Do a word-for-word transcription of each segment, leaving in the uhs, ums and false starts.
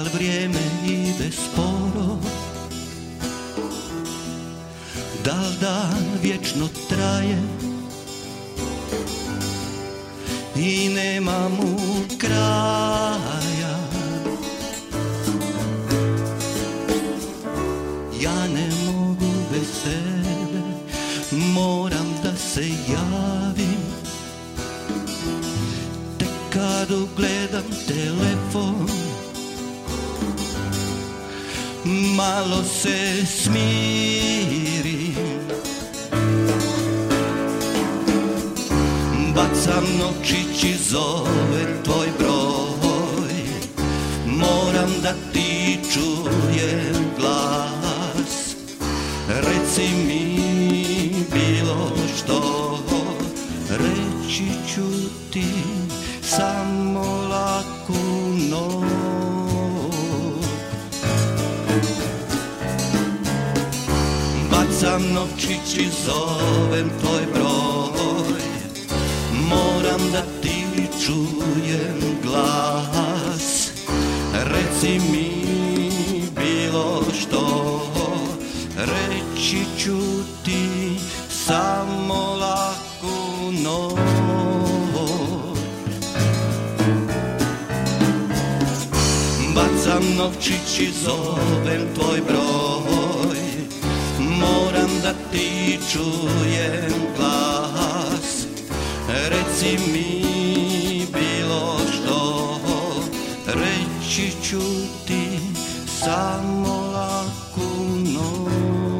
dal vrijeme ide sporo, dal dan vječno traje i nema mu kraja. Ja ne mogu bez tebe, moram da se javim. Tek kad ugledam telefon, malo se smirim. Bacam novčić i zovem tvoj broj, moram da ti čujem glas. Reci mi bilo što, reći ću ti samo laku noć. Bacam novčić i zovem tvoj broj, moram da ti čujem glas. Reci mi bilo što, reći ću ti samo laku noć. Bacam novčić i zovem tvoj broj, moram da ti čujem glas. Reci mi bilo što, reći ću ti samo laku noć.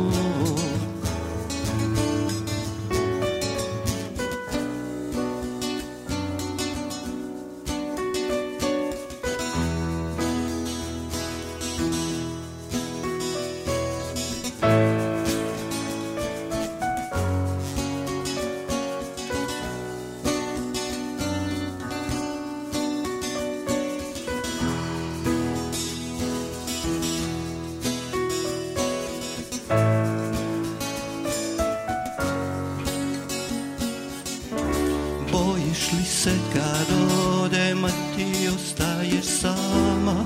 Bojiš li se kad odem, a ti ostaješ sama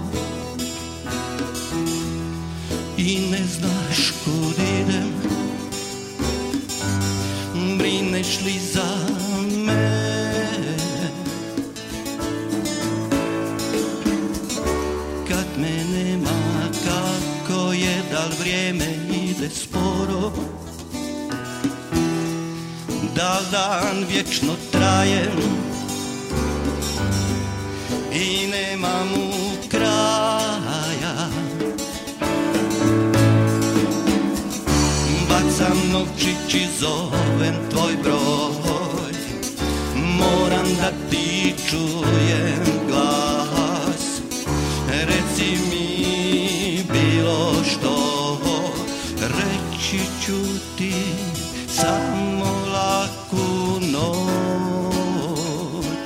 i ne znaš kud idem? Brineš li za mene kad me nema? Kako je, dal vrijeme ide sporo, dal dan vječno traje i nema mu kraja. Bacam novčić i zovem tvoj broj, moram da ti čujem glas. Reci mi bilo što, reći ću ti samo laku noć.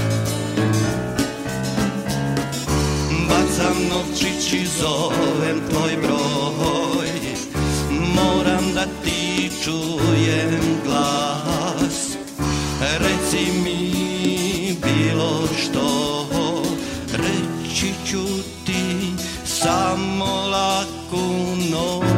Bacam novčić i zovem tvoj broj, moram da ti čujem glas. Reci mi bilo što, reći ću ti samo laku noć.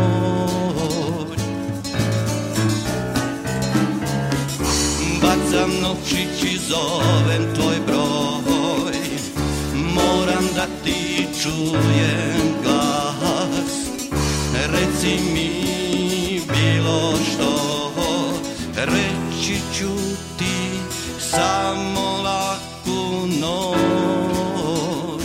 Bacam novčić i zovem tvoj broj, moram da ti čujem glas. Reci mi bilo što, reći ću ti samo laku noć.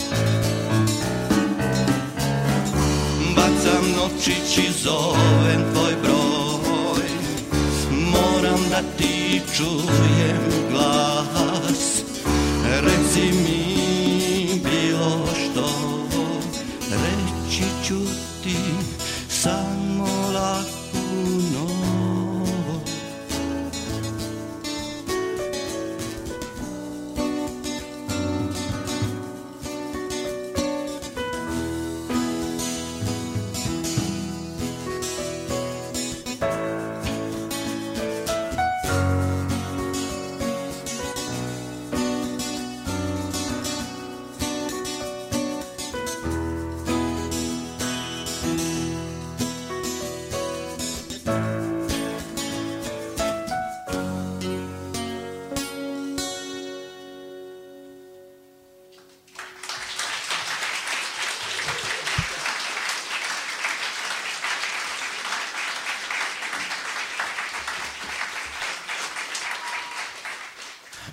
Bacam novčić i zovem tvoj broj, moram da ti čujem glas. Reci mi bilo što, reći ću ti samo laku noć.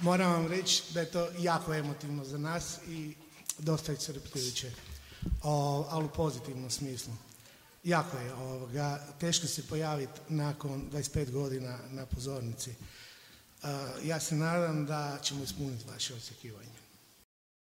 moram vam reći da je to jako emotivno za nas i dosta iscrpljujuće, ali u pozitivnom smislu. Jako je ovoga, teško se pojaviti nakon dvadeset pet godina na pozornici. Ja se nadam da ćemo ispuniti vaše očekivanje.